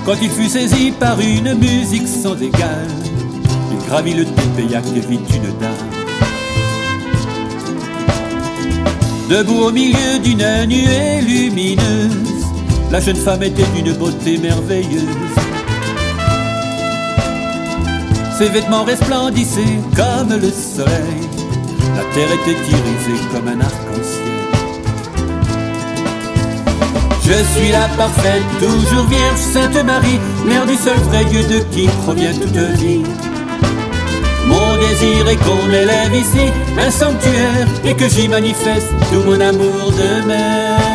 Quand il fut saisi par une musique sans égale, il gravit le Tépéiac et vit une dame. Debout au milieu d'une nuée lumineuse, la jeune femme était d'une beauté merveilleuse. Ses vêtements resplendissaient comme le soleil, la terre était irisée comme un arc-en-ciel. Je suis la parfaite, toujours vierge, Sainte Marie, mère du seul vrai Dieu de qui provient toute vie. Mon désir est qu'on élève ici un sanctuaire et que j'y manifeste tout mon amour de mère.